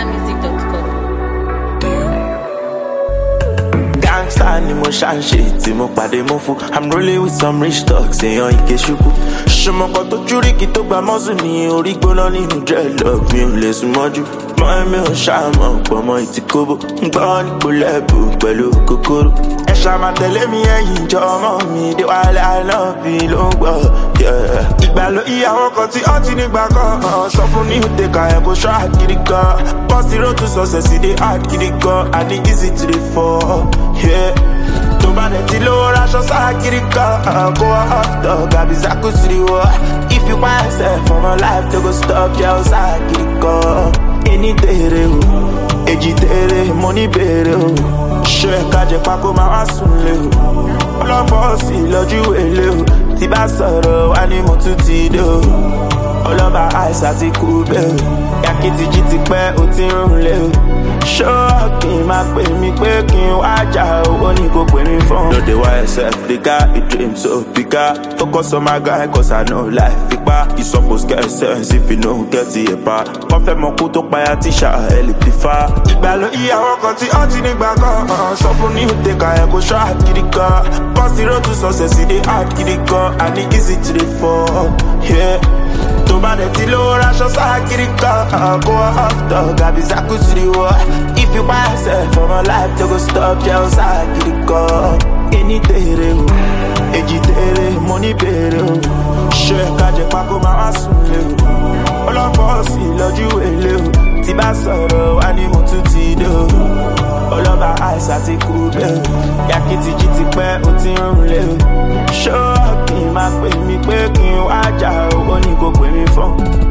nigermusic.com. Gangsta ni mo ṣàǹṣe tí mo pàdé mo fún. I'm rolling with some rich dogs, èèyàn ike ṣubú. Ṣùmọ̀kọ̀ tó júrí kí tó gba mọ́sùn ní orí gbóná nínú dreadlock mi ò lè sùn mọ́jú. Mọ́ mi ò ṣàmọ̀ pọ̀ mọ́ ìtìkóbó. Ń gbọ́ nípò lẹ́bù pẹ̀lú kòkòrò. Ẹ ṣàmà tẹ̀lé mi ẹ̀yìn jọ ọmọ mi dé wàhálà ànábì ló ń gbọ́. Ìgbàlódé ìyàwó kan tí ó ti nígbà kan. Sọ fún ní ìtẹ̀ka ẹ̀ kó ṣọ́ àkìrí kan. Bust the road to success, dey hard kiri kan. And it easy to dey fall. Tó bá dẹ̀ ti lówó raṣọ sáà kiri kan. Go off dog, àbí Zaku sí the wall. If you buy yourself for my life, they go stop jẹ́ sáà kiri kan. Ení tèrè o, èjì tèrè, mo ní bèrè o. Ṣé ẹ̀ka jẹ pákó máa wá sùn lé o? Ọlọ́fọ́ sí lọ́jú èlé o. Tí bá sọ̀rọ̀ wá ní mo tún ti dé o. Ọlọ́ba àìsàn ti kú bẹ́ẹ̀ o. Yàkìtì jí ti pẹ́ o ti ń rún lé o. Ṣọ́ọ̀kì máa pè mí pé kí n wá jà owó ní kò pè mí fún. No dey YSF, the guy he dream so bigger. Focus on my guy cause I know life fipá. You suppose get sense if you no get it pa. Wọ́n fẹ́ mọ kú tó payá tíṣà ẹ̀ lè fi fa. Ìgbàlódé ìyàwó kan tí ó ti nígbà kan. Sọ fún ní ìtẹ̀ka ẹ̀ kó ṣọ́ àkìrí kan. Bust the road to success, dey hard kiri kan. And it easy to dey fall. Tó bá dẹ̀ ti lówó raṣọ sáà kiri kan. Go off dog, àbí Zaku sí the wall. If you buy yourself for my life, they go stop jẹ́ sáà kiri kan. Ení tèrè o, èjì tèrè, mo ní bèrè o. Ṣé ẹ̀ka jẹ pákó máa wá sùn lé o? Ọlọ́fọ́ sí lọ́jú èlé o. Tí bá sọ̀rọ̀ wá ní mo tún ti dé o. Ọlọ́ba àìsàn ti kú bẹ́ẹ̀ o. Yàkìtì jí ti pẹ́ o ti ń rún lé o. Ṣọ́ọ̀kì máa pè mí pé kí n wá jà owó ní kò pè mí fún.